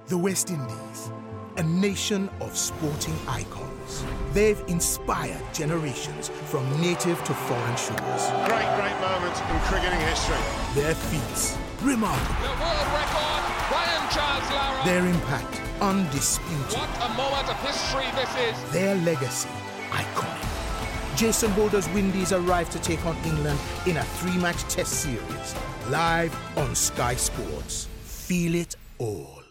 The West Indies, a nation of sporting icons. They've inspired generations from native to foreign shores. Great moment in cricketing history. Their feats, remarkable. The world record, Brian Charles Lara. Their impact, undisputed. What a moment of history this is. Their legacy, iconic. Jason Holder's Windies arrived to take on England in a 3-match test series. Live on Sky Sports. Feel it all.